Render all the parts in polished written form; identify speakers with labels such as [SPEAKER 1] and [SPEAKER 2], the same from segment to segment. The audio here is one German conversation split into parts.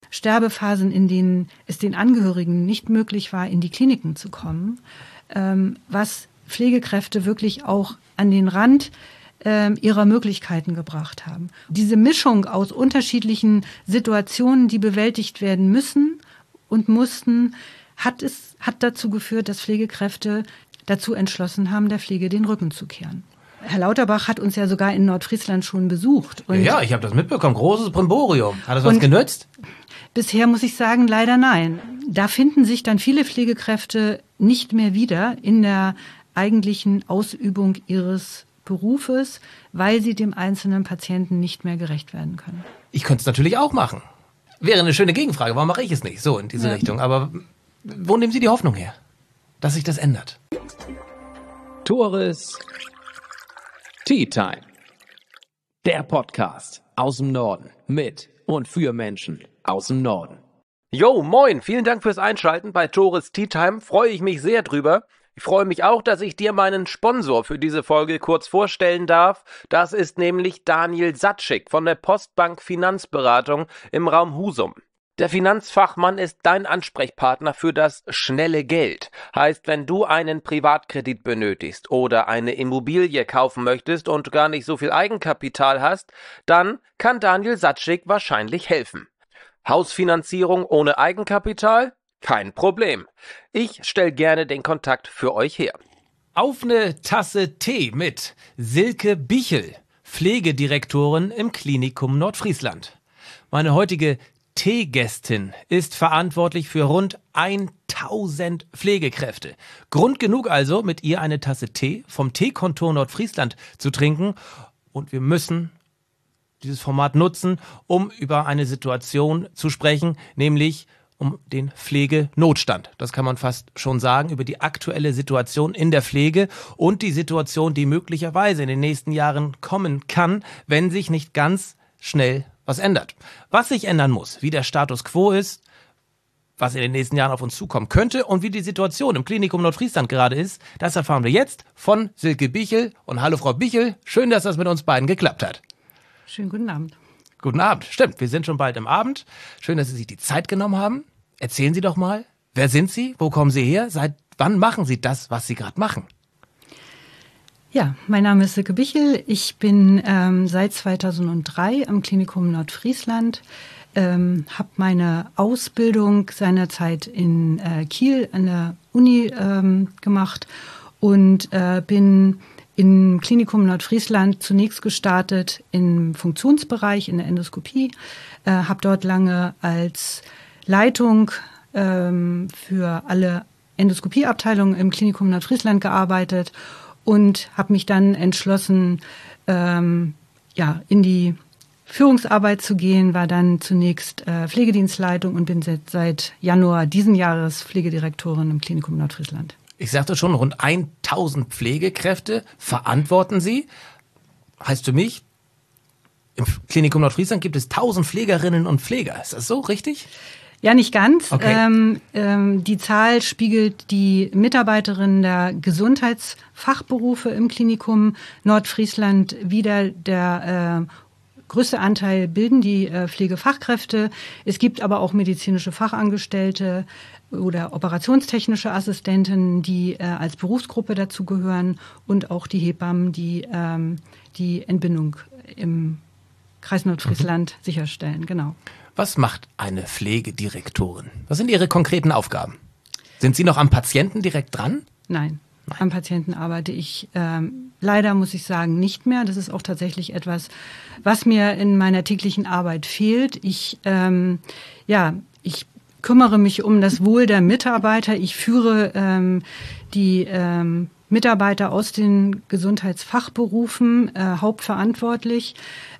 [SPEAKER 1] Sterbephasen, in denen es den Angehörigen nicht möglich war, in die Kliniken zu kommen, was Pflegekräfte wirklich auch an den Rand ihrer Möglichkeiten gebracht haben. Diese Mischung aus unterschiedlichen Situationen, die bewältigt werden müssen und mussten, hat dazu geführt, dass Pflegekräfte dazu entschlossen haben, der Pflege den Rücken zu kehren. Herr Lauterbach hat uns ja sogar in Nordfriesland schon besucht. Und
[SPEAKER 2] ja, ich habe das mitbekommen. Großes Brimborium. Hat das was genützt?
[SPEAKER 1] Bisher muss ich sagen, leider nein. Da finden sich dann viele Pflegekräfte nicht mehr wieder in der eigentlichen Ausübung ihres Berufes, weil sie dem einzelnen Patienten nicht mehr gerecht werden können.
[SPEAKER 2] Ich könnte es natürlich auch machen. Wäre eine schöne Gegenfrage. Warum mache ich es nicht? So in diese Richtung. Aber wo nehmen Sie die Hoffnung her, dass sich das ändert?
[SPEAKER 3] Tores Tea Time. Der Podcast aus dem Norden mit und für Menschen aus dem Norden.
[SPEAKER 4] Jo, moin, vielen Dank fürs Einschalten bei Tores Tea Time, freue ich mich sehr drüber. Ich freue mich auch, dass ich dir meinen Sponsor für diese Folge kurz vorstellen darf. Das ist nämlich Daniel Satschik von der Postbank Finanzberatung im Raum Husum. Der Finanzfachmann ist dein Ansprechpartner für das schnelle Geld. Heißt, wenn du einen Privatkredit benötigst oder eine Immobilie kaufen möchtest und gar nicht so viel Eigenkapital hast, dann kann Daniel Satschik wahrscheinlich helfen. Hausfinanzierung ohne Eigenkapital? Kein Problem. Ich stelle gerne den Kontakt für euch her.
[SPEAKER 2] Auf eine Tasse Tee mit Silke Bichel, Pflegedirektorin im Klinikum Nordfriesland. Meine heutige Teegästin ist verantwortlich für rund 1000 Pflegekräfte. Grund genug also, mit ihr eine Tasse Tee vom Teekontor Nordfriesland zu trinken. Und wir müssen dieses Format nutzen, um über eine Situation zu sprechen, nämlich um den Pflegenotstand. Das kann man fast schon sagen, über die aktuelle Situation in der Pflege und die Situation, die möglicherweise in den nächsten Jahren kommen kann, wenn sich nicht ganz schnell was ändert. Was sich ändern muss, wie der Status quo ist, was in den nächsten Jahren auf uns zukommen könnte und wie die Situation im Klinikum Nordfriesland gerade ist, das erfahren wir jetzt von Silke Bichel. Und hallo Frau Bichel, schön, dass das mit uns beiden geklappt hat.
[SPEAKER 1] Schönen guten Abend.
[SPEAKER 2] Guten Abend, stimmt, wir sind schon bald im Abend. Schön, dass Sie sich die Zeit genommen haben. Erzählen Sie doch mal, wer sind Sie, wo kommen Sie her, seit wann machen Sie das, was Sie gerade machen?
[SPEAKER 1] Ja, mein Name ist Silke Bichel. Ich bin seit 2003 am Klinikum Nordfriesland, habe meine Ausbildung seinerzeit in Kiel an der Uni gemacht und bin im Klinikum Nordfriesland zunächst gestartet im Funktionsbereich, in der Endoskopie, habe dort lange als Leitung für alle Endoskopieabteilungen im Klinikum Nordfriesland gearbeitet und habe mich dann entschlossen, in die Führungsarbeit zu gehen, war dann zunächst Pflegedienstleitung und bin seit Januar diesen Jahres Pflegedirektorin im Klinikum Nordfriesland.
[SPEAKER 2] Ich sagte schon, rund 1000 Pflegekräfte verantworten Sie. Heißt für mich, im Klinikum Nordfriesland gibt es 1000 Pflegerinnen und Pfleger. Ist das so richtig?
[SPEAKER 1] Ja, nicht ganz.
[SPEAKER 2] Okay.
[SPEAKER 1] Die Zahl spiegelt die Mitarbeiterinnen der Gesundheitsfachberufe im Klinikum Nordfriesland wider. Der größte Anteil bilden die Pflegefachkräfte. Es gibt aber auch medizinische Fachangestellte oder operationstechnische Assistenten, die als Berufsgruppe dazugehören und auch die Hebammen, die die Entbindung im Kreis Nordfriesland sicherstellen. Genau.
[SPEAKER 2] Was macht eine Pflegedirektorin? Was sind Ihre konkreten Aufgaben? Sind Sie noch am Patienten direkt dran?
[SPEAKER 1] Nein. Am Patienten arbeite ich leider, muss ich sagen, nicht mehr. Das ist auch tatsächlich etwas, was mir in meiner täglichen Arbeit fehlt. Ich kümmere mich um das Wohl der Mitarbeiter. Ich führe die Mitarbeiter aus den Gesundheitsfachberufen hauptverantwortlich.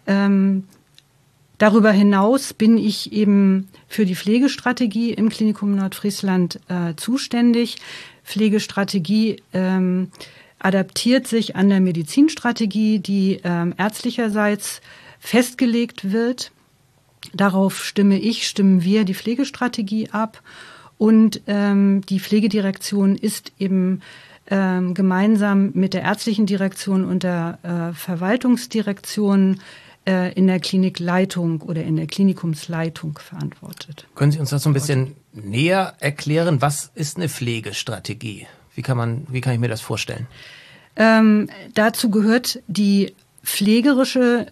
[SPEAKER 1] Darüber hinaus bin ich eben für die Pflegestrategie im Klinikum Nordfriesland zuständig. Pflegestrategie adaptiert sich an der Medizinstrategie, die ärztlicherseits festgelegt wird. Darauf stimmen wir die Pflegestrategie ab. Und die Pflegedirektion ist eben gemeinsam mit der ärztlichen Direktion und der Verwaltungsdirektion in der Klinikleitung oder in der Klinikumsleitung verantwortet.
[SPEAKER 2] Können Sie uns das so ein bisschen näher erklären? Was ist eine Pflegestrategie? Wie kann ich mir das vorstellen?
[SPEAKER 1] Dazu gehört die pflegerische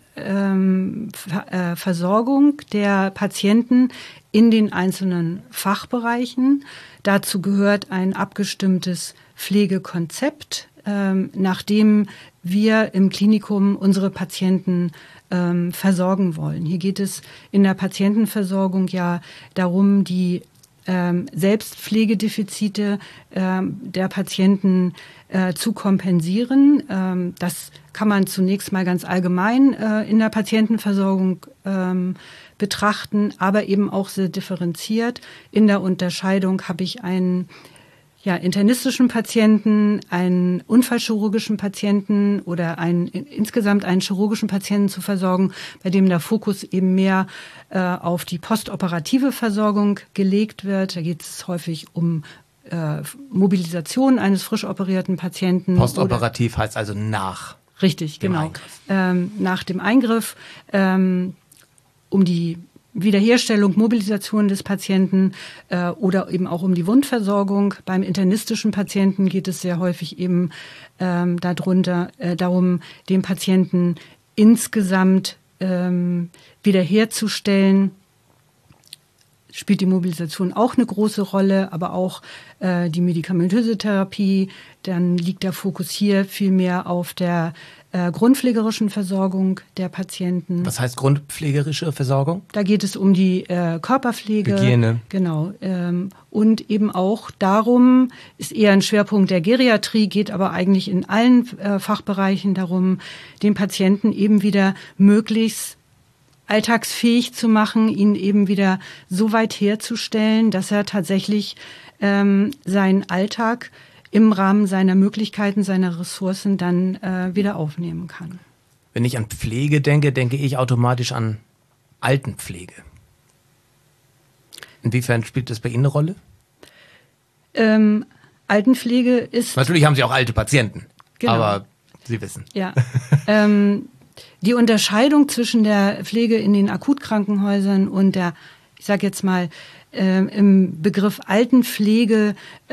[SPEAKER 1] Versorgung der Patienten in den einzelnen Fachbereichen. Dazu gehört ein abgestimmtes Pflegekonzept, nach dem wir im Klinikum unsere Patienten versorgen wollen. Hier geht es in der Patientenversorgung ja darum, die Selbstpflegedefizite der Patienten zu kompensieren. Das kann man zunächst mal ganz allgemein in der Patientenversorgung betrachten, aber eben auch sehr differenziert. In der Unterscheidung habe ich einen internistischen Patienten, einen unfallchirurgischen Patienten oder insgesamt einen chirurgischen Patienten zu versorgen, bei dem der Fokus eben mehr auf die postoperative Versorgung gelegt wird. Da geht es häufig um Mobilisation eines frisch operierten Patienten.
[SPEAKER 2] Postoperativ heißt also nach.
[SPEAKER 1] Richtig, genau. Nach dem Eingriff, um die Wiederherstellung, Mobilisation des Patienten oder eben auch um die Wundversorgung. Beim internistischen Patienten geht es sehr häufig eben darum, den Patienten insgesamt wiederherzustellen. Spielt die Mobilisation auch eine große Rolle, aber auch die medikamentöse Therapie. Dann liegt der Fokus hier viel mehr auf der grundpflegerischen Versorgung der Patienten.
[SPEAKER 2] Was heißt grundpflegerische Versorgung?
[SPEAKER 1] Da geht es um die Körperpflege.
[SPEAKER 2] Hygiene.
[SPEAKER 1] Genau. Und eben auch darum, ist eher ein Schwerpunkt der Geriatrie, geht aber eigentlich in allen Fachbereichen darum, den Patienten eben wieder möglichst alltagsfähig zu machen, ihn eben wieder so weit herzustellen, dass er tatsächlich seinen Alltag im Rahmen seiner Möglichkeiten, seiner Ressourcen dann wieder aufnehmen kann.
[SPEAKER 2] Wenn ich an Pflege denke, denke ich automatisch an Altenpflege. Inwiefern spielt das bei Ihnen eine Rolle?
[SPEAKER 1] Altenpflege ist...
[SPEAKER 2] Natürlich haben Sie auch alte Patienten,
[SPEAKER 1] genau.
[SPEAKER 2] Aber Sie wissen.
[SPEAKER 1] Ja. Die Unterscheidung zwischen der Pflege in den Akutkrankenhäusern und der, ich sage jetzt mal, im Begriff Altenpflege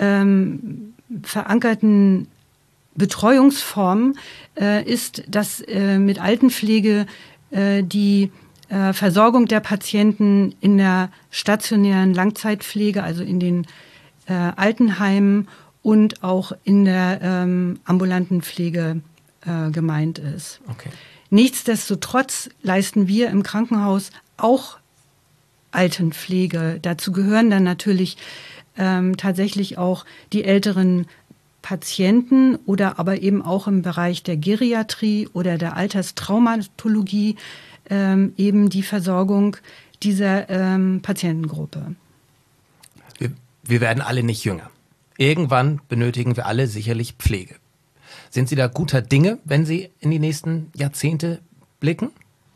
[SPEAKER 1] verankerten Betreuungsform ist, dass mit Altenpflege die Versorgung der Patienten in der stationären Langzeitpflege, also in den Altenheimen und auch in der ambulanten Pflege gemeint ist.
[SPEAKER 2] Okay.
[SPEAKER 1] Nichtsdestotrotz leisten wir im Krankenhaus auch Altenpflege. Dazu gehören dann natürlich tatsächlich auch die älteren Patienten oder aber eben auch im Bereich der Geriatrie oder der Alterstraumatologie eben die Versorgung dieser Patientengruppe.
[SPEAKER 2] Wir werden alle nicht jünger. Irgendwann benötigen wir alle sicherlich Pflege. Sind Sie da guter Dinge, wenn Sie in die nächsten Jahrzehnte blicken?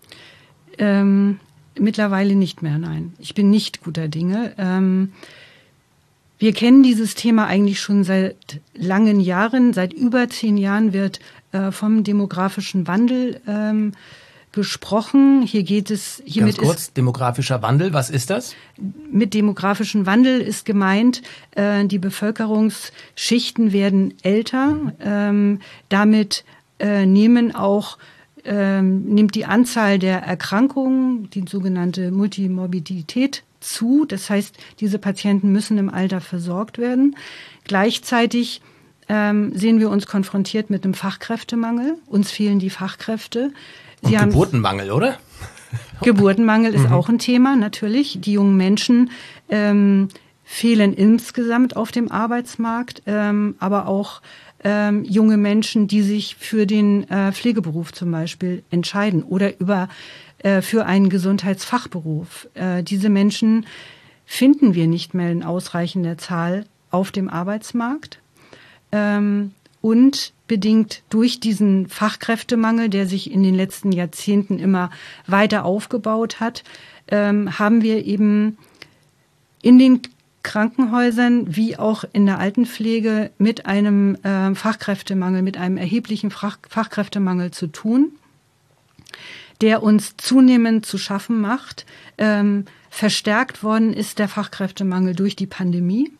[SPEAKER 1] Mittlerweile nicht mehr, nein. Ich bin nicht guter Dinge. Wir kennen dieses Thema eigentlich schon seit langen Jahren. Seit über 10 Jahren wird vom demografischen Wandel gesprochen. Hier geht es...
[SPEAKER 2] Ganz kurz, demografischer Wandel, was ist das?
[SPEAKER 1] Mit demografischem Wandel ist gemeint, die Bevölkerungsschichten werden älter. Damit nimmt die Anzahl der Erkrankungen, die sogenannte Multimorbidität, zu. Das heißt, diese Patienten müssen im Alter versorgt werden. Gleichzeitig sehen wir uns konfrontiert mit einem Fachkräftemangel. Uns fehlen die Fachkräfte.
[SPEAKER 2] Und Geburtenmangel, oder?
[SPEAKER 1] Geburtenmangel ist auch ein Thema, natürlich. Die jungen Menschen fehlen insgesamt auf dem Arbeitsmarkt, aber auch junge Menschen, die sich für den Pflegeberuf zum Beispiel entscheiden oder für einen Gesundheitsfachberuf. Diese Menschen finden wir nicht mehr in ausreichender Zahl auf dem Arbeitsmarkt. Und bedingt durch diesen Fachkräftemangel, der sich in den letzten Jahrzehnten immer weiter aufgebaut hat, haben wir eben in den Krankenhäusern wie auch in der Altenpflege mit einem Fachkräftemangel, mit einem erheblichen Fachkräftemangel zu tun. der uns zunehmend zu schaffen macht. Verstärkt worden ist der Fachkräftemangel durch die Pandemie.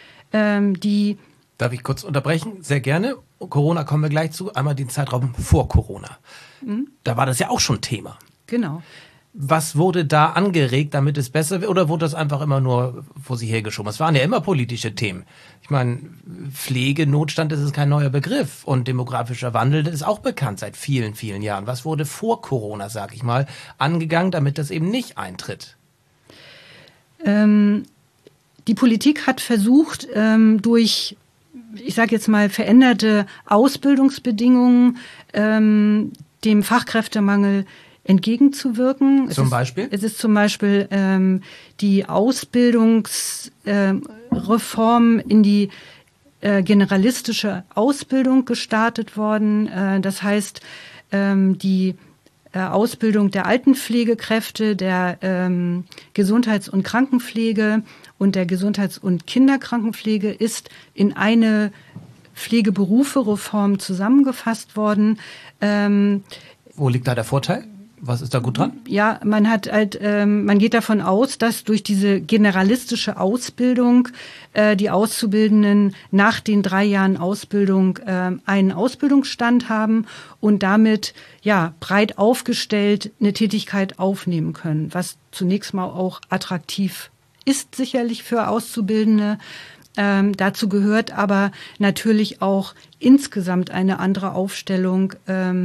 [SPEAKER 2] Darf ich kurz unterbrechen? Sehr gerne. Corona kommen wir gleich zu. Einmal den Zeitraum vor Corona. Da war das ja auch schon Thema.
[SPEAKER 1] Genau.
[SPEAKER 2] Was wurde da angeregt, damit es besser wird? Oder wurde das einfach immer nur vor sich hergeschoben? Es waren ja immer politische Themen. Ich meine, Pflegenotstand, das ist kein neuer Begriff. Und demografischer Wandel, das ist auch bekannt seit vielen, vielen Jahren. Was wurde vor Corona, sag ich mal, angegangen, damit das eben nicht eintritt?
[SPEAKER 1] Die Politik hat versucht, durch, ich sage jetzt mal, veränderte Ausbildungsbedingungen dem Fachkräftemangel entgegenzuwirken.
[SPEAKER 2] Zum Beispiel?
[SPEAKER 1] Es ist zum Beispiel die Ausbildungsreform in die generalistische Ausbildung gestartet worden. Das heißt, die Ausbildung der Altenpflegekräfte, der Gesundheits- und Krankenpflege und der Gesundheits- und Kinderkrankenpflege ist in eine Pflegeberufe-Reform zusammengefasst worden.
[SPEAKER 2] Wo liegt da der Vorteil? Was ist da gut dran?
[SPEAKER 1] Ja, man geht davon aus, dass durch diese generalistische Ausbildung die Auszubildenden nach den 3 Jahren Ausbildung einen Ausbildungsstand haben und damit ja breit aufgestellt eine Tätigkeit aufnehmen können, was zunächst mal auch attraktiv ist sicherlich für Auszubildende. Dazu gehört aber natürlich auch insgesamt eine andere Aufstellung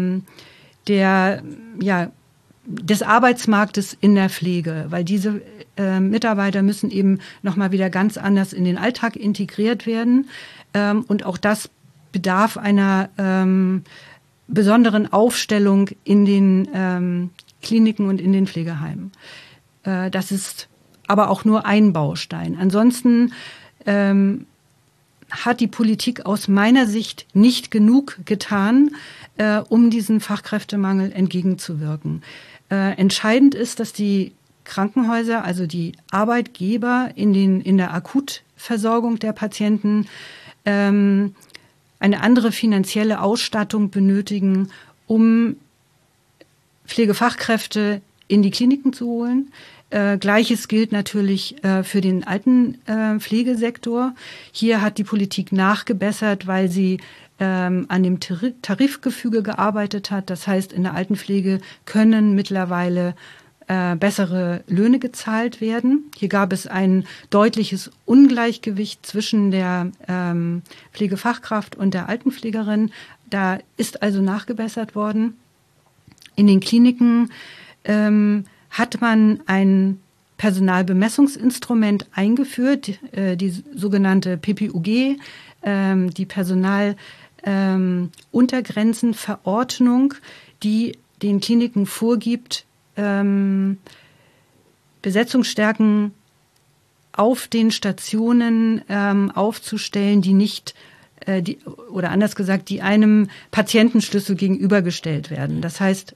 [SPEAKER 1] des Arbeitsmarktes in der Pflege, weil diese Mitarbeiter müssen eben nochmal wieder ganz anders in den Alltag integriert werden. Und auch das bedarf einer besonderen Aufstellung in den Kliniken und in den Pflegeheimen. Das ist aber auch nur ein Baustein. Ansonsten hat die Politik aus meiner Sicht nicht genug getan, um diesen Fachkräftemangel entgegenzuwirken. Entscheidend ist, dass die Krankenhäuser, also die Arbeitgeber in der Akutversorgung der Patienten eine andere finanzielle Ausstattung benötigen, um Pflegefachkräfte in die Kliniken zu holen. Gleiches gilt natürlich für den Altenpflegesektor. Hier hat die Politik nachgebessert, weil sie an dem Tarifgefüge gearbeitet hat. Das heißt, in der Altenpflege können mittlerweile bessere Löhne gezahlt werden. Hier gab es ein deutliches Ungleichgewicht zwischen der Pflegefachkraft und der Altenpflegerin. Da ist also nachgebessert worden. In den Kliniken hat man ein Personalbemessungsinstrument eingeführt, die sogenannte PPUG, die Personaluntergrenzenverordnung, die den Kliniken vorgibt, Besetzungsstärken auf den Stationen aufzustellen, die nicht oder anders gesagt, die einem Patientenschlüssel gegenübergestellt werden. Das heißt,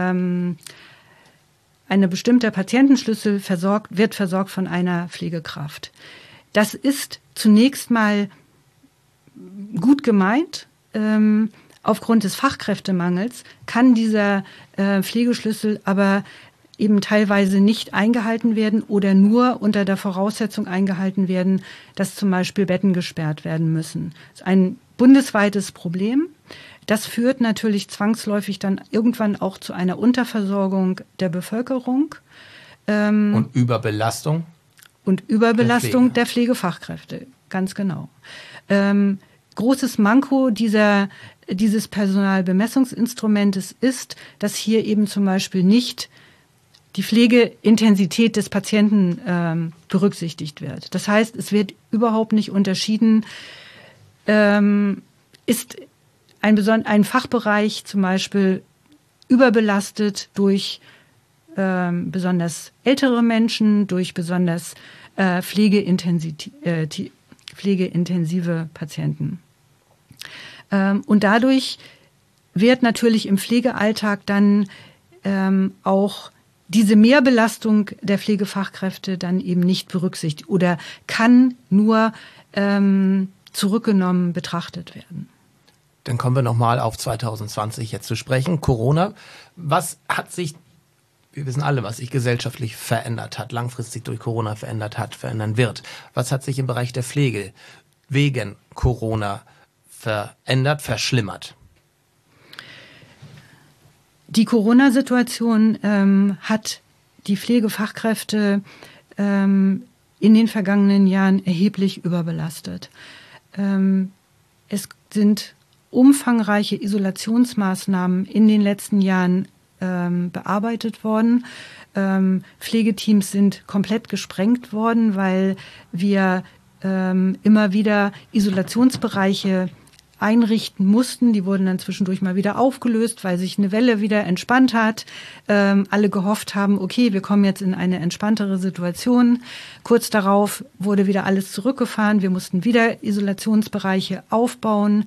[SPEAKER 1] eine bestimmte Patientenschlüssel wird versorgt von einer Pflegekraft. Das ist zunächst mal gut gemeint. Aufgrund des Fachkräftemangels kann dieser Pflegeschlüssel aber eben teilweise nicht eingehalten werden oder nur unter der Voraussetzung eingehalten werden, dass zum Beispiel Betten gesperrt werden müssen. Das ist ein bundesweites Problem. Das führt natürlich zwangsläufig dann irgendwann auch zu einer Unterversorgung der Bevölkerung.
[SPEAKER 2] Und Überbelastung?
[SPEAKER 1] Und Überbelastung der Pflegefachkräfte, ganz genau. Großes Manko dieses Personalbemessungsinstrumentes ist, dass hier eben zum Beispiel nicht die Pflegeintensität des Patienten berücksichtigt wird. Das heißt, es wird überhaupt nicht unterschieden, ist ein Fachbereich zum Beispiel überbelastet durch besonders ältere Menschen, durch besonders pflegeintensive Patienten. Und dadurch wird natürlich im Pflegealltag dann auch diese Mehrbelastung der Pflegefachkräfte dann eben nicht berücksichtigt oder kann nur zurückgenommen betrachtet werden.
[SPEAKER 2] Dann kommen wir nochmal auf 2020 jetzt zu sprechen. Corona. Was hat sich wir wissen alle, was sich gesellschaftlich verändert hat, langfristig durch Corona verändert hat, verändern wird. Was hat sich im Bereich der Pflege wegen Corona verändert, verschlimmert?
[SPEAKER 1] Die Corona-Situation hat die Pflegefachkräfte in den vergangenen Jahren erheblich überbelastet. Es sind umfangreiche Isolationsmaßnahmen in den letzten Jahren bearbeitet worden. Pflegeteams sind komplett gesprengt worden, weil wir immer wieder Isolationsbereiche einrichten mussten. Die wurden dann zwischendurch mal wieder aufgelöst, weil sich eine Welle wieder entspannt hat. Alle gehofft haben, okay, wir kommen jetzt in eine entspanntere Situation. Kurz darauf wurde wieder alles zurückgefahren. Wir mussten wieder Isolationsbereiche aufbauen.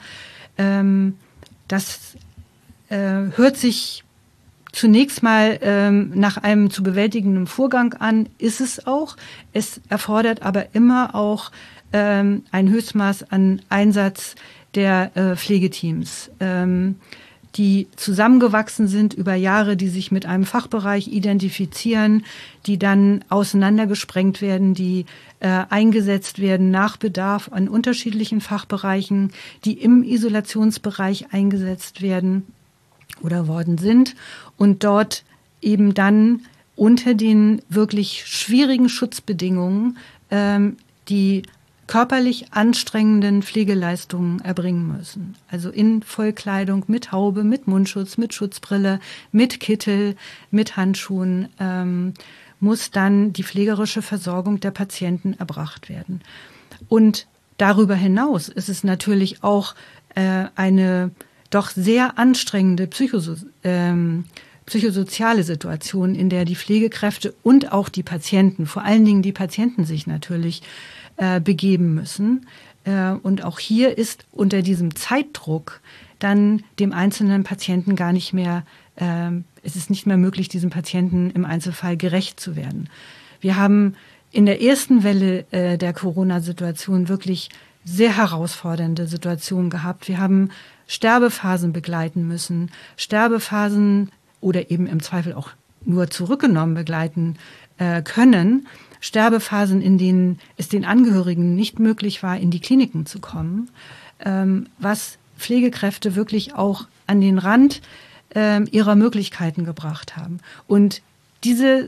[SPEAKER 1] Das hört sich zunächst mal nach einem zu bewältigenden Vorgang an, ist es auch. Es erfordert aber immer auch ein Höchstmaß an Einsatz der Pflegeteams, die zusammengewachsen sind über Jahre, die sich mit einem Fachbereich identifizieren, die dann auseinandergesprengt werden, die eingesetzt werden nach Bedarf an unterschiedlichen Fachbereichen, die im Isolationsbereich eingesetzt werden oder worden sind und dort eben dann unter den wirklich schwierigen Schutzbedingungen die körperlich anstrengenden Pflegeleistungen erbringen müssen. Also in Vollkleidung, mit Haube, mit Mundschutz, mit Schutzbrille, mit Kittel, mit Handschuhen muss dann die pflegerische Versorgung der Patienten erbracht werden. Und darüber hinaus ist es natürlich auch eine doch sehr anstrengende psychosoziale Situation, in der die Pflegekräfte und auch die Patienten, vor allen Dingen die Patienten sich natürlich begeben müssen. Und auch hier ist unter diesem Zeitdruck dann dem einzelnen Patienten gar nicht mehr, es ist nicht mehr möglich, diesem Patienten im Einzelfall gerecht zu werden. Wir haben in der ersten Welle der Corona-Situation wirklich sehr herausfordernde Situationen gehabt. Wir haben Sterbephasen begleiten müssen, Sterbephasen oder eben im Zweifel auch nur zurückgenommen begleiten können. Sterbephasen, in denen es den Angehörigen nicht möglich war, in die Kliniken zu kommen, was Pflegekräfte wirklich auch an den Rand ihrer Möglichkeiten gebracht haben. Und diese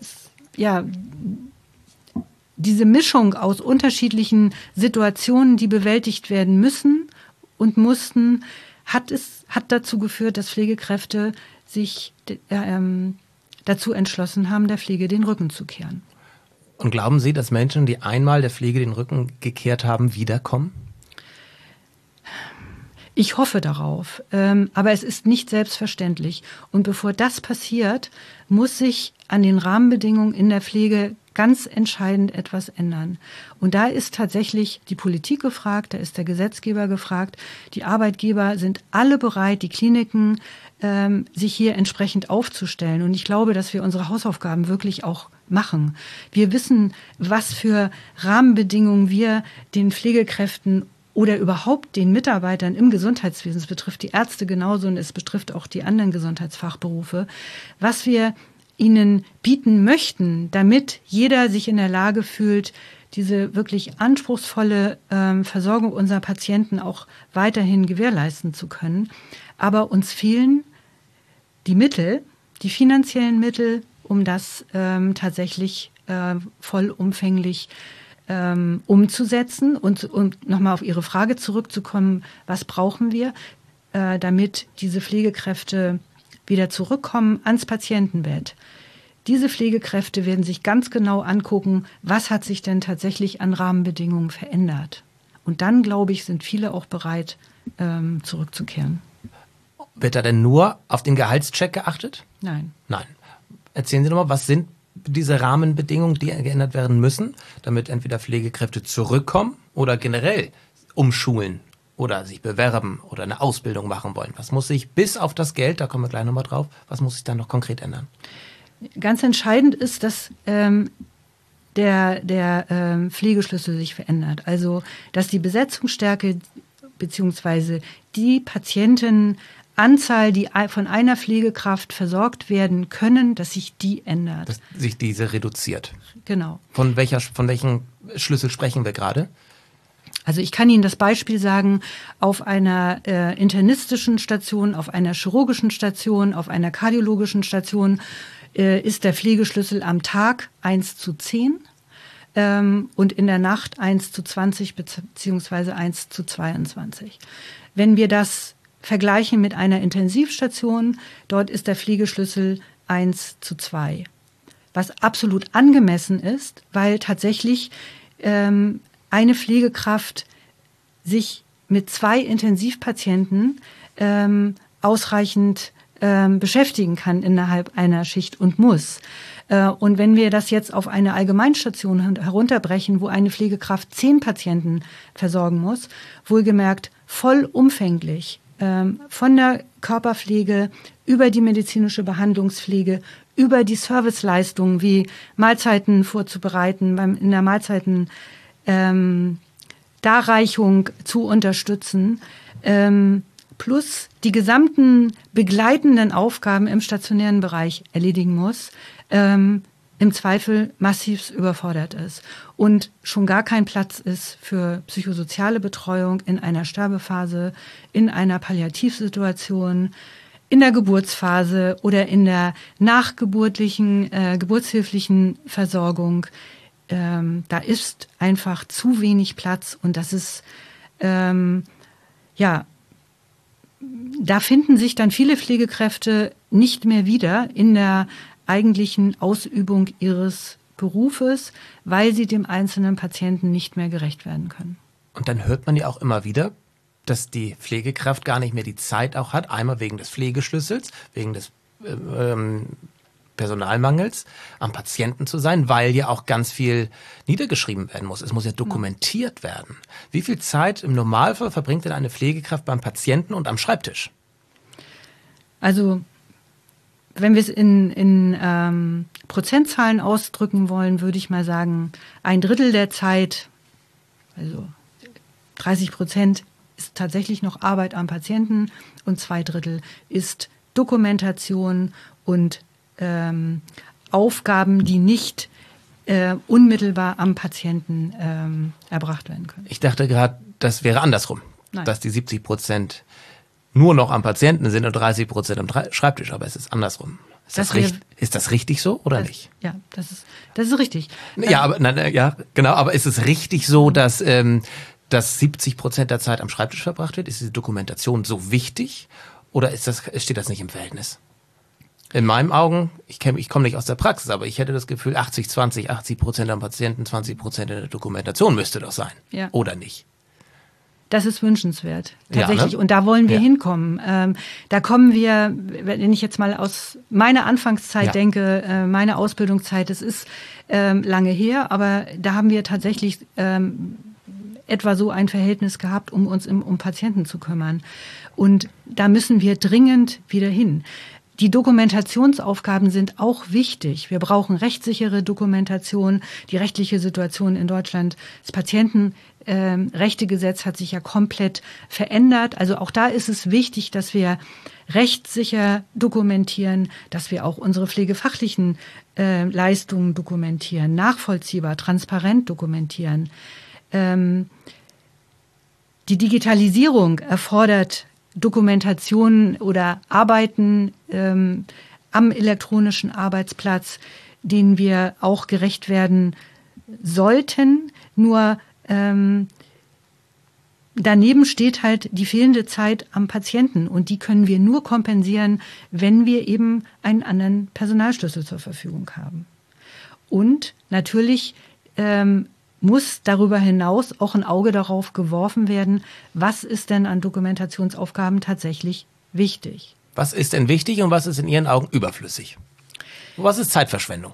[SPEAKER 1] Mischung aus unterschiedlichen Situationen, die bewältigt werden müssen und mussten, hat dazu geführt, dass Pflegekräfte sich dazu entschlossen haben, der Pflege den Rücken zu kehren.
[SPEAKER 2] Und glauben Sie, dass Menschen, die einmal der Pflege den Rücken gekehrt haben, wiederkommen?
[SPEAKER 1] Ich hoffe darauf, aber es ist nicht selbstverständlich. Und bevor das passiert, muss sich an den Rahmenbedingungen in der Pflege ganz entscheidend etwas ändern. Und da ist tatsächlich die Politik gefragt, da ist der Gesetzgeber gefragt. Die Arbeitgeber sind alle bereit, die Kliniken sich hier entsprechend aufzustellen. Und ich glaube, dass wir unsere Hausaufgaben wirklich auch machen. Wir wissen, was für Rahmenbedingungen wir den Pflegekräften oder überhaupt den Mitarbeitern im Gesundheitswesen, es betrifft die Ärzte genauso und es betrifft auch die anderen Gesundheitsfachberufe, was wir ihnen bieten möchten, damit jeder sich in der Lage fühlt, diese wirklich anspruchsvolle Versorgung unserer Patienten auch weiterhin gewährleisten zu können. Aber uns fehlen die Mittel, die finanziellen Mittel, um das tatsächlich vollumfänglich umzusetzen und nochmal auf Ihre Frage zurückzukommen, was brauchen wir, damit diese Pflegekräfte wieder zurückkommen ans Patientenbett. Diese Pflegekräfte werden sich ganz genau angucken, was hat sich denn tatsächlich an Rahmenbedingungen verändert. Und dann, glaube ich, sind viele auch bereit, zurückzukehren.
[SPEAKER 2] Wird da denn nur auf den Gehaltscheck geachtet?
[SPEAKER 1] Nein.
[SPEAKER 2] Nein. Erzählen Sie nochmal, was sind diese Rahmenbedingungen, die geändert werden müssen, damit entweder Pflegekräfte zurückkommen oder generell umschulen oder sich bewerben oder eine Ausbildung machen wollen? Was muss sich bis auf das Geld, da kommen wir gleich nochmal drauf, was muss sich dann noch konkret ändern?
[SPEAKER 1] Ganz entscheidend ist, dass der Pflegeschlüssel sich verändert. Also, dass die Besetzungsstärke bzw. die Patientenanzahl Anzahl, die von einer Pflegekraft versorgt werden können, dass sich die ändert.
[SPEAKER 2] Dass sich diese reduziert.
[SPEAKER 1] Genau.
[SPEAKER 2] Von welchem Schlüssel sprechen wir gerade?
[SPEAKER 1] Also ich kann Ihnen das Beispiel sagen, auf einer internistischen Station, auf einer chirurgischen Station, auf einer kardiologischen Station ist der Pflegeschlüssel am Tag 1:10 und in der Nacht 1:20 beziehungsweise 1:22. Wenn wir das vergleichen mit einer Intensivstation, dort ist der Pflegeschlüssel 1:2. Was absolut angemessen ist, weil tatsächlich eine Pflegekraft sich mit 2 Intensivpatienten ausreichend beschäftigen kann innerhalb einer Schicht und muss. Und wenn wir das jetzt auf eine Allgemeinstation herunterbrechen, wo eine Pflegekraft 10 Patienten versorgen muss, wohlgemerkt vollumfänglich, von der Körperpflege über die medizinische Behandlungspflege, über die Serviceleistungen wie Mahlzeiten vorzubereiten, in der Darreichung zu unterstützen, plus die gesamten begleitenden Aufgaben im stationären Bereich erledigen muss, im Zweifel massiv überfordert ist und schon gar kein Platz ist für psychosoziale Betreuung in einer Sterbephase, in einer Palliativsituation, in der Geburtsphase oder in der nachgeburtlichen, geburtshilflichen Versorgung. Da ist einfach zu wenig Platz und das ist, da finden sich dann viele Pflegekräfte nicht mehr wieder in der eigentlichen Ausübung ihres Berufes, weil sie dem einzelnen Patienten nicht mehr gerecht werden können.
[SPEAKER 2] Und dann hört man ja auch immer wieder, dass die Pflegekraft gar nicht mehr die Zeit auch hat, einmal wegen des Pflegeschlüssels, wegen des Personalmangels, am Patienten zu sein, weil ja auch ganz viel niedergeschrieben werden muss. Es muss ja dokumentiert werden. Wie viel Zeit im Normalfall verbringt denn eine Pflegekraft beim Patienten und am Schreibtisch?
[SPEAKER 1] Also wenn wir es in Prozentzahlen ausdrücken wollen, würde ich mal sagen, 1/3 der Zeit, also 30%, ist tatsächlich noch Arbeit am Patienten und 2/3 ist Dokumentation und Aufgaben, die nicht unmittelbar am Patienten erbracht werden können.
[SPEAKER 2] Ich dachte gerade, das wäre andersrum,
[SPEAKER 1] Nein.
[SPEAKER 2] dass die 70% nur noch am Patienten sind und 30% am Schreibtisch, aber es ist andersrum. Ist das richtig so oder nicht?
[SPEAKER 1] Ja, das ist richtig.
[SPEAKER 2] Ja, aber genau. Aber ist es richtig so, dass 70% der Zeit am Schreibtisch verbracht wird? Ist diese Dokumentation so wichtig oder steht das nicht im Verhältnis? In meinen Augen, ich komme nicht aus der Praxis, aber ich hätte das Gefühl, 80-20, 80% am Patienten, 20% in der Dokumentation müsste doch sein. Ja. Oder nicht?
[SPEAKER 1] Das ist wünschenswert, tatsächlich.
[SPEAKER 2] Ja, ne?
[SPEAKER 1] Und da wollen wir hinkommen. Da kommen wir, wenn ich jetzt mal aus meiner Anfangszeit denke, meine Ausbildungszeit, es ist lange her, aber da haben wir tatsächlich etwa so ein Verhältnis gehabt, um uns um Patienten zu kümmern. Und da müssen wir dringend wieder hin. Die Dokumentationsaufgaben sind auch wichtig. Wir brauchen rechtssichere Dokumentation. Die rechtliche Situation in Deutschland, das Patientenrechtegesetz hat sich ja komplett verändert. Also auch da ist es wichtig, dass wir rechtssicher dokumentieren, dass wir auch unsere pflegefachlichen Leistungen dokumentieren, nachvollziehbar, transparent dokumentieren. Die Digitalisierung erfordert Dokumentation oder Arbeiten am elektronischen Arbeitsplatz, denen wir auch gerecht werden sollten. Nur daneben steht halt die fehlende Zeit am Patienten und die können wir nur kompensieren, wenn wir eben einen anderen Personalschlüssel zur Verfügung haben. Und natürlich muss darüber hinaus auch ein Auge darauf geworfen werden, was ist denn an Dokumentationsaufgaben tatsächlich wichtig.
[SPEAKER 2] Was ist denn wichtig und was ist in Ihren Augen überflüssig? Was ist Zeitverschwendung?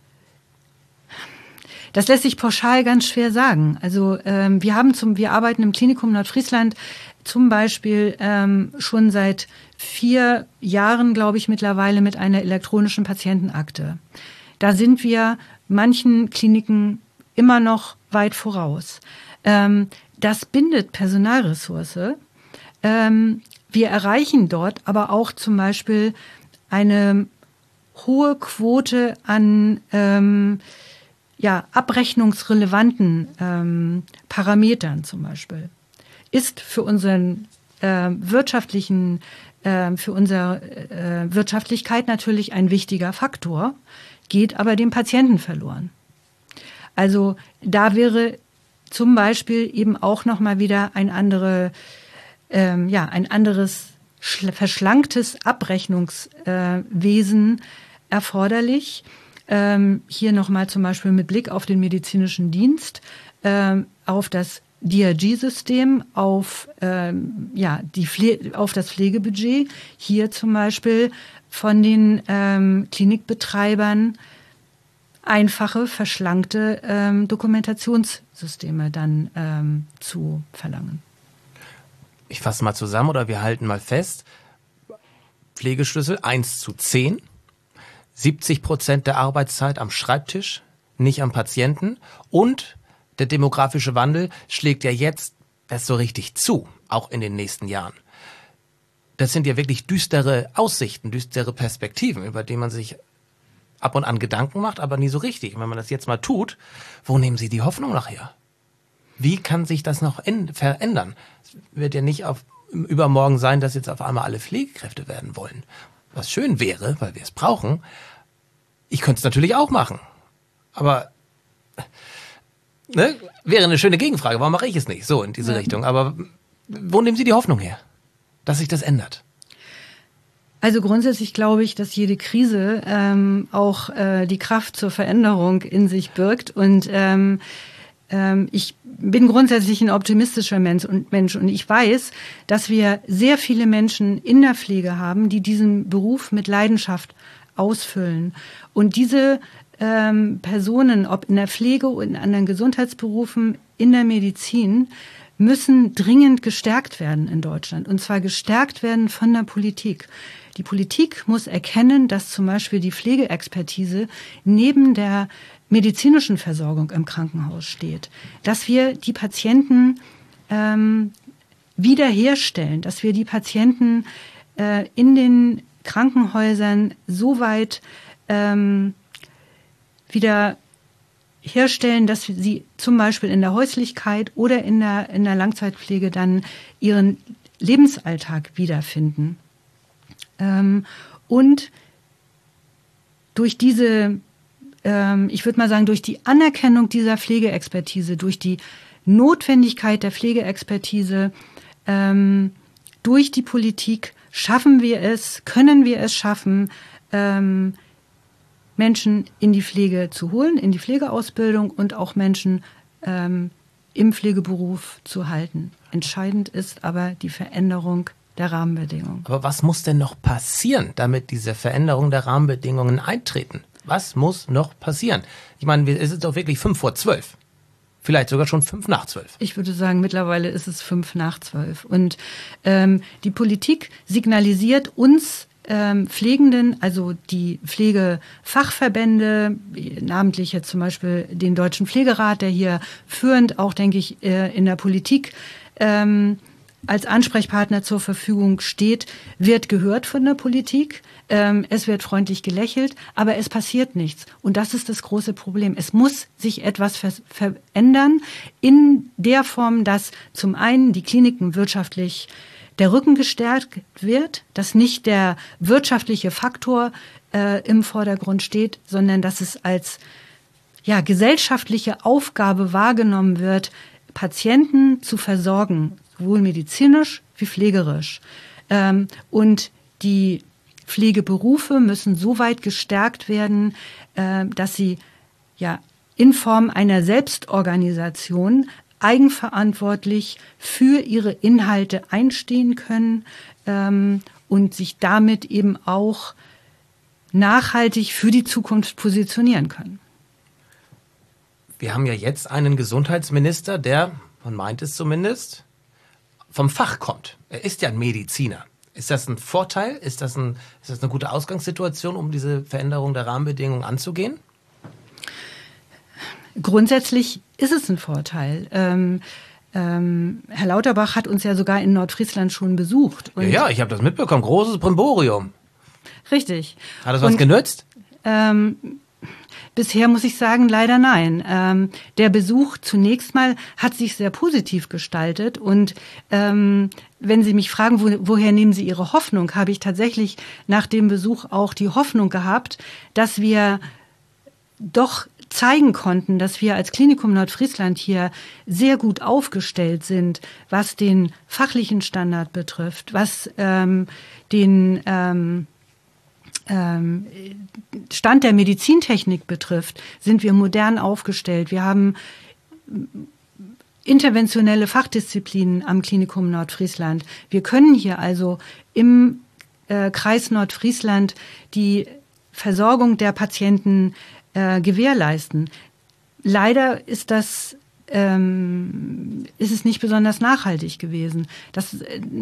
[SPEAKER 1] Das lässt sich pauschal ganz schwer sagen. Also wir arbeiten im Klinikum Nordfriesland zum Beispiel schon seit 4 Jahren, glaube ich, mittlerweile mit einer elektronischen Patientenakte. Da sind wir manchen Kliniken immer noch weit voraus. Das bindet Personalressource. wir erreichen dort aber auch zum Beispiel eine hohe Quote an abrechnungsrelevanten Parametern zum Beispiel. Ist für unseren für unsere Wirtschaftlichkeit natürlich ein wichtiger Faktor, geht aber dem Patienten verloren. Also da wäre zum Beispiel eben auch nochmal wieder ein anderes verschlanktes Abrechnungswesen erforderlich. Hier nochmal zum Beispiel mit Blick auf den medizinischen Dienst, auf das DRG-System, auf das Pflegebudget. Hier zum Beispiel von den Klinikbetreibern einfache, verschlankte Dokumentationssysteme dann zu verlangen.
[SPEAKER 2] Ich fasse mal zusammen oder wir halten mal fest. Pflegeschlüssel 1:10, 70% der Arbeitszeit am Schreibtisch, nicht am Patienten, und der demografische Wandel schlägt ja jetzt erst so richtig zu, auch in den nächsten Jahren. Das sind ja wirklich düstere Aussichten, düstere Perspektiven, über die man sich ab und an Gedanken macht, aber nie so richtig. Und wenn man das jetzt mal tut, wo nehmen Sie die Hoffnung nachher? Wie kann sich das noch verändern? Es wird ja nicht übermorgen sein, dass jetzt auf einmal alle Pflegekräfte werden wollen. Was schön wäre, weil wir es brauchen. Ich könnte es natürlich auch machen. Aber wäre eine schöne Gegenfrage. Warum mache ich es nicht? So in diese Richtung. Aber wo nehmen Sie die Hoffnung her, dass sich das ändert?
[SPEAKER 1] Also grundsätzlich glaube ich, dass jede Krise auch die Kraft zur Veränderung in sich birgt. Und ich bin grundsätzlich ein optimistischer Mensch und ich weiß, dass wir sehr viele Menschen in der Pflege haben, die diesen Beruf mit Leidenschaft ausfüllen. Und diese Personen, ob in der Pflege oder in anderen Gesundheitsberufen, in der Medizin, müssen dringend gestärkt werden in Deutschland. Und zwar gestärkt werden von der Politik. Die Politik muss erkennen, dass zum Beispiel die Pflegeexpertise neben der medizinischen Versorgung im Krankenhaus steht. Dass wir die Patienten wiederherstellen, dass wir die Patienten in den Krankenhäusern so weit wieder herstellen, dass sie zum Beispiel in der Häuslichkeit oder in der Langzeitpflege dann ihren Lebensalltag wiederfinden. Und durch diese, ich würde mal sagen, durch die Anerkennung dieser Pflegeexpertise, durch die Notwendigkeit der Pflegeexpertise, durch die Politik können wir es schaffen, Menschen in die Pflege zu holen, in die Pflegeausbildung und auch Menschen im Pflegeberuf zu halten. Entscheidend ist aber die Veränderung der Rahmenbedingungen.
[SPEAKER 2] Aber was muss denn noch passieren, damit diese Veränderung der Rahmenbedingungen eintreten? Was muss noch passieren? Ich meine, es ist doch wirklich 11:55. Vielleicht sogar schon 11:55.
[SPEAKER 1] Ich würde sagen, mittlerweile ist es 11:55. Und die Politik signalisiert uns Pflegenden, also die Pflegefachverbände, namentlich jetzt zum Beispiel den Deutschen Pflegerat, der hier führend auch, denke ich, in der Politik als Ansprechpartner zur Verfügung steht, wird gehört von der Politik. Es wird freundlich gelächelt, aber es passiert nichts. Und das ist das große Problem. Es muss sich etwas verändern in der Form, dass zum einen die Kliniken wirtschaftlich der Rücken gestärkt wird, dass nicht der wirtschaftliche Faktor im Vordergrund steht, sondern dass es als gesellschaftliche Aufgabe wahrgenommen wird, Patienten zu versorgen, sowohl medizinisch wie pflegerisch. Und die Pflegeberufe müssen so weit gestärkt werden, dass sie in Form einer Selbstorganisation eigenverantwortlich für ihre Inhalte einstehen können und sich damit eben auch nachhaltig für die Zukunft positionieren können.
[SPEAKER 2] Wir haben ja jetzt einen Gesundheitsminister, der, man meint es zumindest, vom Fach kommt. Er ist ja ein Mediziner. Ist das ein Vorteil? Ist das eine gute Ausgangssituation, um diese Veränderung der Rahmenbedingungen anzugehen?
[SPEAKER 1] Grundsätzlich ist es ein Vorteil. Herr Lauterbach hat uns ja sogar in Nordfriesland schon besucht. Und
[SPEAKER 2] Ja, ich habe das mitbekommen. Großes Brimborium.
[SPEAKER 1] Richtig.
[SPEAKER 2] Hat das was genützt?
[SPEAKER 1] Bisher muss ich sagen, leider nein. Der Besuch zunächst mal hat sich sehr positiv gestaltet. Und wenn Sie mich fragen, woher nehmen Sie Ihre Hoffnung, habe ich tatsächlich nach dem Besuch auch die Hoffnung gehabt, dass wir doch zeigen konnten, dass wir als Klinikum Nordfriesland hier sehr gut aufgestellt sind, was den fachlichen Standard betrifft, was den Stand der Medizintechnik betrifft, sind wir modern aufgestellt. Wir haben interventionelle Fachdisziplinen am Klinikum Nordfriesland. Wir können hier also im Kreis Nordfriesland die Versorgung der Patienten gewährleisten. Leider ist es nicht besonders nachhaltig gewesen. Das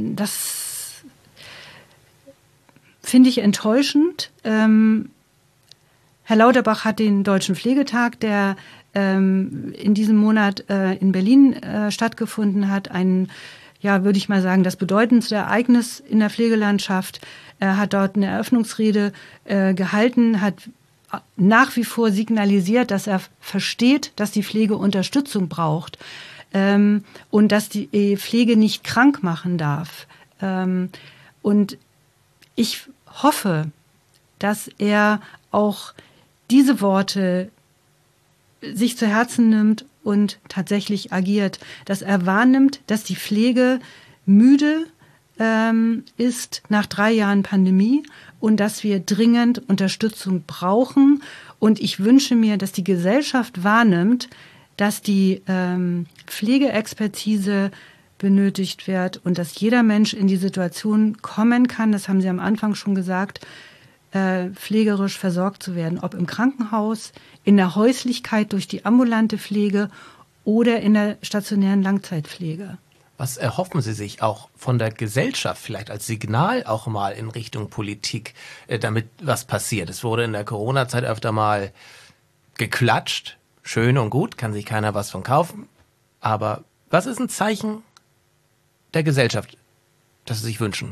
[SPEAKER 1] finde ich enttäuschend. Herr Lauterbach hat den Deutschen Pflegetag, der in diesem Monat in Berlin stattgefunden hat, würde ich mal sagen, das bedeutendste Ereignis in der Pflegelandschaft. Er hat dort eine Eröffnungsrede gehalten, hat nach wie vor signalisiert, dass er versteht, dass die Pflege Unterstützung braucht und dass die Pflege nicht krank machen darf. Und ich hoffe, dass er auch diese Worte sich zu Herzen nimmt und tatsächlich agiert, dass er wahrnimmt, dass die Pflege müde ist nach 3 Jahren Pandemie und dass wir dringend Unterstützung brauchen. Und ich wünsche mir, dass die Gesellschaft wahrnimmt, dass die Pflegeexpertise benötigt wird und dass jeder Mensch in die Situation kommen kann, das haben Sie am Anfang schon gesagt, pflegerisch versorgt zu werden, ob im Krankenhaus, in der Häuslichkeit durch die ambulante Pflege oder in der stationären Langzeitpflege.
[SPEAKER 2] Was erhoffen Sie sich auch von der Gesellschaft vielleicht als Signal auch mal in Richtung Politik, damit was passiert? Es wurde in der Corona-Zeit öfter mal geklatscht, schön und gut, kann sich keiner was von kaufen. Aber was ist ein Zeichen der Gesellschaft, das Sie sich wünschen?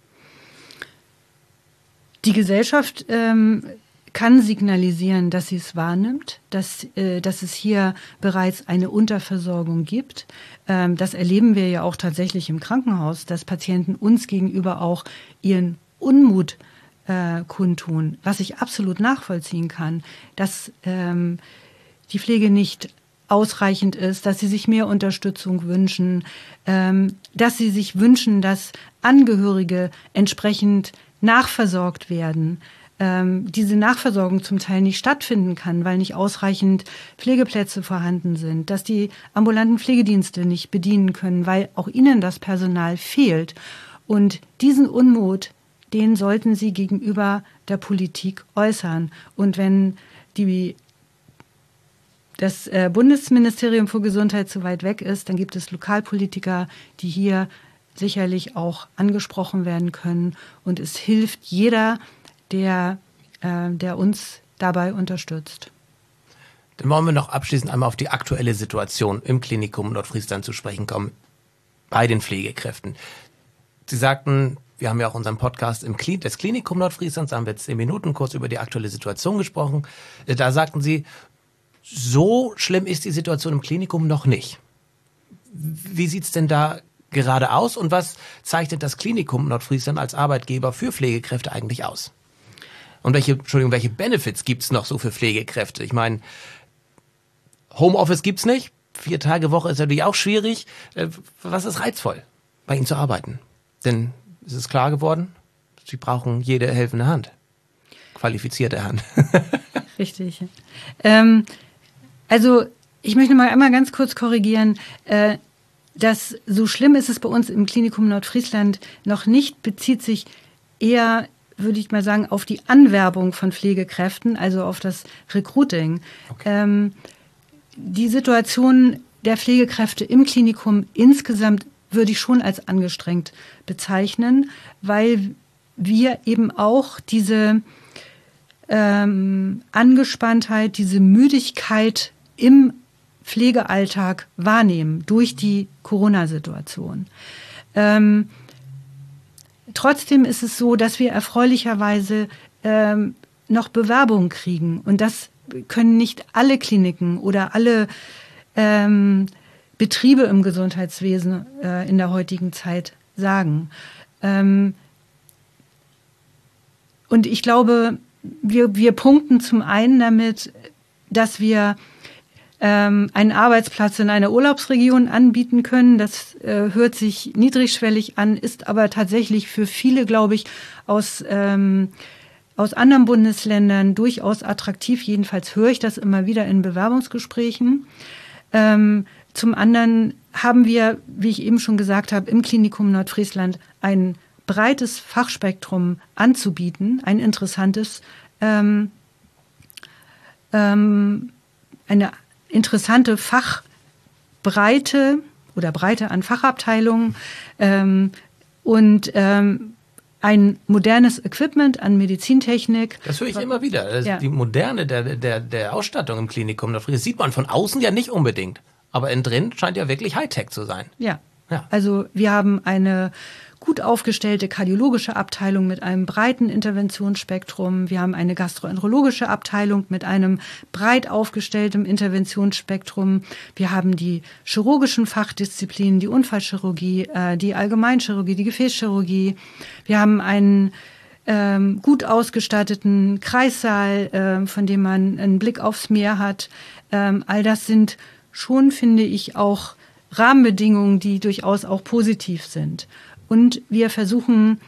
[SPEAKER 1] Die Gesellschaft kann signalisieren, dass sie es wahrnimmt, dass es hier bereits eine Unterversorgung gibt. Das erleben wir ja auch tatsächlich im Krankenhaus, dass Patienten uns gegenüber auch ihren Unmut kundtun, was ich absolut nachvollziehen kann, dass die Pflege nicht ausreichend ist, dass sie sich mehr Unterstützung wünschen, dass sie sich wünschen, dass Angehörige entsprechend nachversorgt werden. Diese Nachversorgung zum Teil nicht stattfinden kann, weil nicht ausreichend Pflegeplätze vorhanden sind, dass die ambulanten Pflegedienste nicht bedienen können, weil auch ihnen das Personal fehlt. Und diesen Unmut, den sollten sie gegenüber der Politik äußern. Und wenn das Bundesministerium für Gesundheit zu weit weg ist, dann gibt es Lokalpolitiker, die hier sicherlich auch angesprochen werden können. Und es hilft jeder, der uns dabei unterstützt.
[SPEAKER 2] Dann wollen wir noch abschließend einmal auf die aktuelle Situation im Klinikum Nordfriesland zu sprechen kommen, bei den Pflegekräften. Sie sagten, wir haben ja auch unseren Podcast des Klinikum Nordfrieslands, da haben wir 10 Minuten kurz über die aktuelle Situation gesprochen. Da sagten Sie, so schlimm ist die Situation im Klinikum noch nicht. Wie sieht's denn da gerade aus und was zeichnet das Klinikum Nordfriesland als Arbeitgeber für Pflegekräfte eigentlich aus? Und welche Benefits gibt's noch so für Pflegekräfte? Ich meine, Homeoffice gibt's nicht, 4 Tage Woche ist natürlich auch schwierig. Was ist reizvoll, bei Ihnen zu arbeiten? Denn es ist klar geworden, Sie brauchen jede helfende Hand, qualifizierte Hand.
[SPEAKER 1] Richtig. Also ich möchte mal einmal ganz kurz korrigieren, dass so schlimm ist es bei uns im Klinikum Nordfriesland noch nicht, bezieht sich eher, würde ich mal sagen, auf die Anwerbung von Pflegekräften, also auf das Recruiting. Okay. Die Situation der Pflegekräfte im Klinikum insgesamt würde ich schon als angestrengt bezeichnen, weil wir eben auch diese Angespanntheit, diese Müdigkeit im Pflegealltag wahrnehmen durch die Corona-Situation. Trotzdem ist es so, dass wir erfreulicherweise noch Bewerbungen kriegen. Und das können nicht alle Kliniken oder alle Betriebe im Gesundheitswesen in der heutigen Zeit sagen. Und ich glaube, wir punkten zum einen damit, dass wir einen Arbeitsplatz in einer Urlaubsregion anbieten können. Das hört sich niedrigschwellig an, ist aber tatsächlich für viele, glaube ich, aus anderen Bundesländern durchaus attraktiv. Jedenfalls höre ich das immer wieder in Bewerbungsgesprächen. Zum anderen haben wir, wie ich eben schon gesagt habe, im Klinikum Nordfriesland ein breites Fachspektrum anzubieten, ein interessantes, eine interessante Fachbreite oder Breite an Fachabteilungen und ein modernes Equipment an Medizintechnik.
[SPEAKER 2] Das höre ich immer wieder.
[SPEAKER 1] Ja.
[SPEAKER 2] Die Moderne der Ausstattung im Klinikum, das sieht man von außen ja nicht unbedingt. Aber innen drin scheint ja wirklich Hightech zu sein.
[SPEAKER 1] Ja.
[SPEAKER 2] Ja.
[SPEAKER 1] Also wir haben eine gut aufgestellte kardiologische Abteilung mit einem breiten Interventionsspektrum. Wir haben eine gastroenterologische Abteilung mit einem breit aufgestellten Interventionsspektrum. Wir haben die chirurgischen Fachdisziplinen, die Unfallchirurgie, die Allgemeinchirurgie, die Gefäßchirurgie. Wir haben einen gut ausgestatteten Kreissaal, von dem man einen Blick aufs Meer hat. All das sind schon, finde ich, auch Rahmenbedingungen, die durchaus auch positiv sind. Und wir versuchen,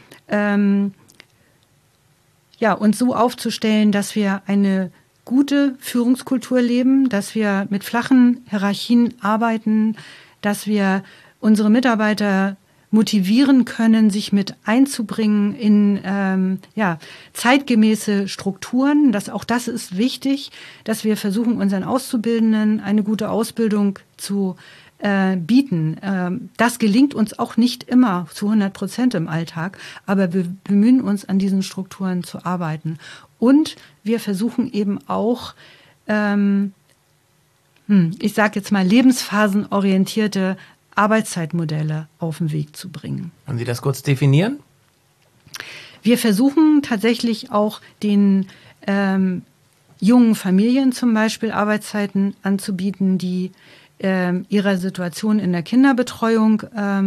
[SPEAKER 1] uns so aufzustellen, dass wir eine gute Führungskultur leben, dass wir mit flachen Hierarchien arbeiten, dass wir unsere Mitarbeiter motivieren können, sich mit einzubringen in zeitgemäße Strukturen. Auch das ist wichtig, dass wir versuchen, unseren Auszubildenden eine gute Ausbildung zu bieten. Das gelingt uns auch nicht immer zu 100% im Alltag, aber wir bemühen uns, an diesen Strukturen zu arbeiten. Und wir versuchen eben auch, ich sage jetzt mal, lebensphasenorientierte Arbeitszeitmodelle auf den Weg zu bringen.
[SPEAKER 2] Können Sie das kurz definieren?
[SPEAKER 1] Wir versuchen tatsächlich auch den jungen Familien zum Beispiel Arbeitszeiten anzubieten, die ihrer Situation in der Kinderbetreuung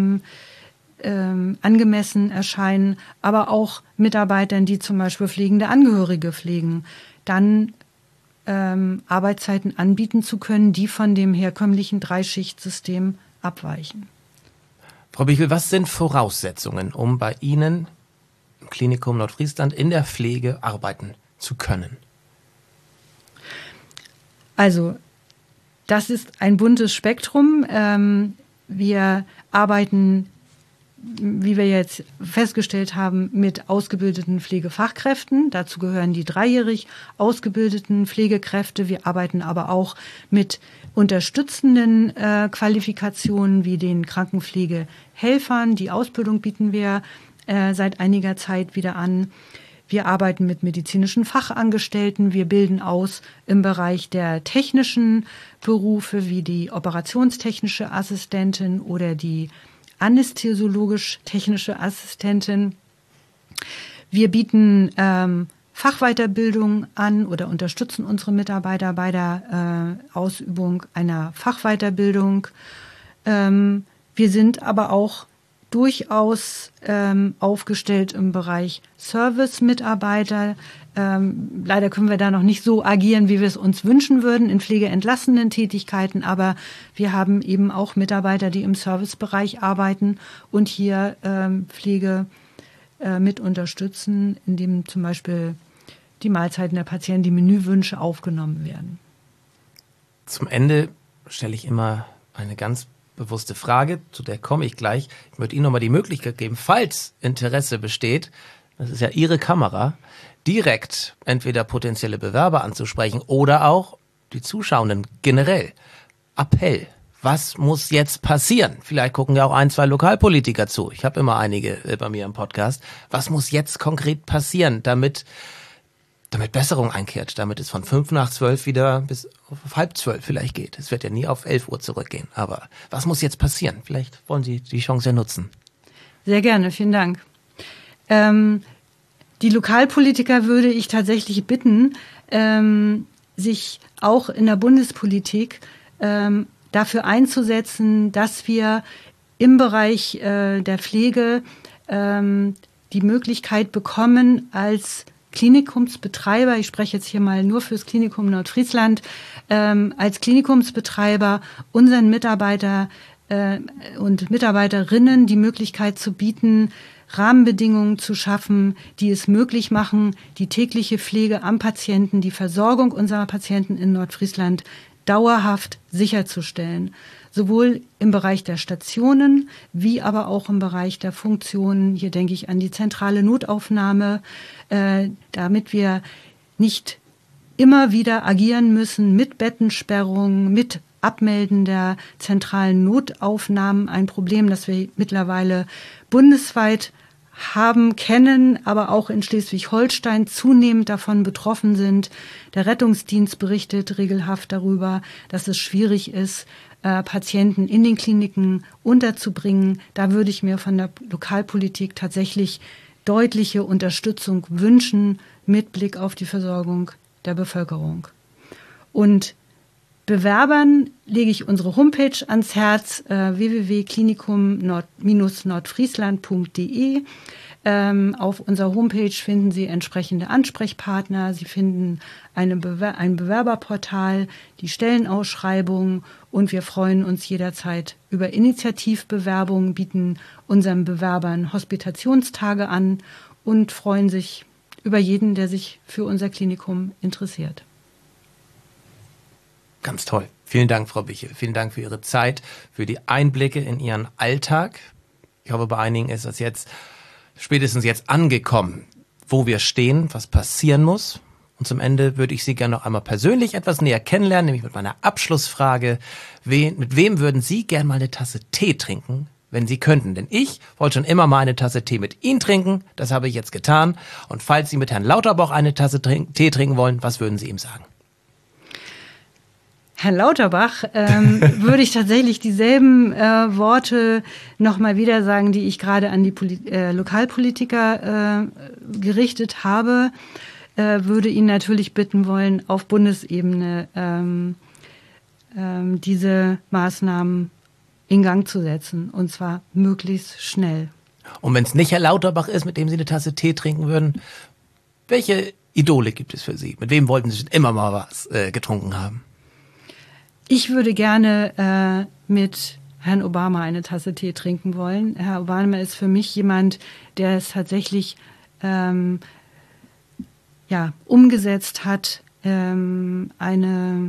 [SPEAKER 1] angemessen erscheinen, aber auch Mitarbeitern, die zum Beispiel pflegende Angehörige pflegen, dann Arbeitszeiten anbieten zu können, die von dem herkömmlichen Dreischichtsystem abweichen.
[SPEAKER 2] Frau Bichel, was sind Voraussetzungen, um bei Ihnen im Klinikum Nordfriesland in der Pflege arbeiten zu können?
[SPEAKER 1] Also, das ist ein buntes Spektrum. Wir arbeiten, wie wir jetzt festgestellt haben, mit ausgebildeten Pflegefachkräften. Dazu gehören die 3-jährig ausgebildeten Pflegekräfte. Wir arbeiten aber auch mit unterstützenden Qualifikationen wie den Krankenpflegehelfern. Die Ausbildung bieten wir seit einiger Zeit wieder an. Wir arbeiten mit medizinischen Fachangestellten. Wir bilden aus im Bereich der technischen Berufe wie die operationstechnische Assistentin oder die anästhesiologisch-technische Assistentin. Wir bieten Fachweiterbildung an oder unterstützen unsere Mitarbeiter bei der Ausübung einer Fachweiterbildung. Wir sind aber auch durchaus aufgestellt im Bereich Service-Mitarbeiter. Leider können wir da noch nicht so agieren, wie wir es uns wünschen würden, in pflegeentlastenden Tätigkeiten. Aber wir haben eben auch Mitarbeiter, die im Servicebereich arbeiten und hier Pflege mit unterstützen, indem zum Beispiel die Mahlzeiten der Patienten, die Menüwünsche aufgenommen werden.
[SPEAKER 2] Zum Ende stelle ich immer eine ganz bewusste Frage, zu der komme ich gleich. Ich möchte Ihnen nochmal die Möglichkeit geben, falls Interesse besteht, das ist ja Ihre Kamera, direkt entweder potenzielle Bewerber anzusprechen oder auch die Zuschauenden generell. Appell. Was muss jetzt passieren? Vielleicht gucken ja auch 1, 2 Lokalpolitiker zu. Ich habe immer einige bei mir im Podcast. Was muss jetzt konkret passieren, damit damit Besserung einkehrt, damit es von 11:55 wieder bis auf 11:30 vielleicht geht. Es wird ja nie auf 11 Uhr zurückgehen. Aber was muss jetzt passieren? Vielleicht wollen Sie die Chance ja nutzen.
[SPEAKER 1] Sehr gerne, vielen Dank. Die Lokalpolitiker würde ich tatsächlich bitten, sich auch in der Bundespolitik dafür einzusetzen, dass wir im Bereich der Pflege die Möglichkeit bekommen, als Klinikumsbetreiber, ich spreche jetzt hier mal nur fürs Klinikum Nordfriesland, als Klinikumsbetreiber unseren Mitarbeiter und Mitarbeiterinnen die Möglichkeit zu bieten, Rahmenbedingungen zu schaffen, die es möglich machen, die tägliche Pflege am Patienten, die Versorgung unserer Patienten in Nordfriesland dauerhaft sicherzustellen. Sowohl im Bereich der Stationen wie aber auch im Bereich der Funktionen. Hier denke ich an die zentrale Notaufnahme, damit wir nicht immer wieder agieren müssen mit Bettensperrungen, mit Abmelden der zentralen Notaufnahmen. Ein Problem, das wir mittlerweile bundesweit kennen, aber auch in Schleswig-Holstein zunehmend davon betroffen sind. Der Rettungsdienst berichtet regelhaft darüber, dass es schwierig ist, Patienten in den Kliniken unterzubringen. Da würde ich mir von der Lokalpolitik tatsächlich deutliche Unterstützung wünschen mit Blick auf die Versorgung der Bevölkerung. Und Bewerbern lege ich unsere Homepage ans Herz, www.klinikum-nordfriesland.de. Auf unserer Homepage finden Sie entsprechende Ansprechpartner. Sie finden ein Bewerberportal, die Stellenausschreibung und wir freuen uns jederzeit über Initiativbewerbungen, bieten unseren Bewerbern Hospitationstage an und freuen sich über jeden, der sich für unser Klinikum interessiert.
[SPEAKER 2] Ganz toll. Vielen Dank, Frau Bichel. Vielen Dank für Ihre Zeit, für die Einblicke in Ihren Alltag. Ich hoffe, bei einigen ist das jetzt spätestens jetzt angekommen, wo wir stehen, was passieren muss. Und zum Ende würde ich Sie gerne noch einmal persönlich etwas näher kennenlernen, nämlich mit meiner Abschlussfrage. Mit wem würden Sie gerne mal eine Tasse Tee trinken, wenn Sie könnten? Denn ich wollte schon immer mal eine Tasse Tee mit Ihnen trinken. Das habe ich jetzt getan. Und falls Sie mit Herrn Lauterbach eine Tasse Tee trinken wollen, was würden Sie ihm sagen?
[SPEAKER 1] Herrn Lauterbach würde ich tatsächlich dieselben Worte nochmal wieder sagen, die ich gerade an die Lokalpolitiker gerichtet habe. Würde ihn natürlich bitten wollen, auf Bundesebene diese Maßnahmen in Gang zu setzen, und zwar möglichst schnell.
[SPEAKER 2] Und wenn es nicht Herr Lauterbach ist, mit dem Sie eine Tasse Tee trinken würden, welche Idole gibt es für Sie? Mit wem wollten Sie schon immer mal was getrunken haben?
[SPEAKER 1] Ich würde gerne mit Herrn Obama eine Tasse Tee trinken wollen. Herr Obama ist für mich jemand, der es tatsächlich umgesetzt hat, eine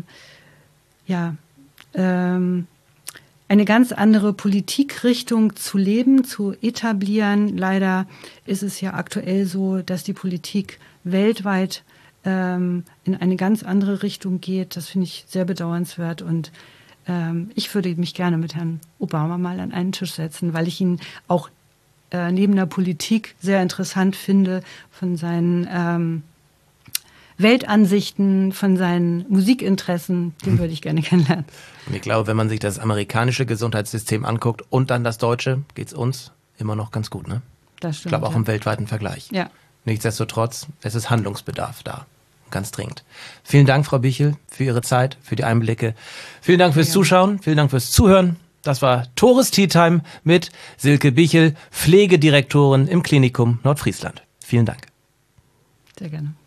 [SPEAKER 1] ganz andere Politikrichtung zu leben, zu etablieren. Leider ist es ja aktuell so, dass die Politik weltweit in eine ganz andere Richtung geht. Das finde ich sehr bedauernswert und ich würde mich gerne mit Herrn Obama mal an einen Tisch setzen, weil ich ihn auch neben der Politik sehr interessant finde, von seinen Weltansichten, von seinen Musikinteressen, den würde ich gerne kennenlernen.
[SPEAKER 2] Und ich glaube, wenn man sich das amerikanische Gesundheitssystem anguckt und dann das deutsche, geht's uns immer noch ganz gut, ne?
[SPEAKER 1] Das stimmt.
[SPEAKER 2] Ich glaube auch im weltweiten Vergleich.
[SPEAKER 1] Ja.
[SPEAKER 2] Nichtsdestotrotz, es ist Handlungsbedarf da. Ganz dringend. Vielen Dank, Frau Bichel, für Ihre Zeit, für die Einblicke. Vielen Dank fürs Zuschauen, vielen Dank fürs Zuhören. Das war Tores Tea Time mit Silke Bichel, Pflegedirektorin im Klinikum Nordfriesland. Vielen Dank.
[SPEAKER 1] Sehr gerne.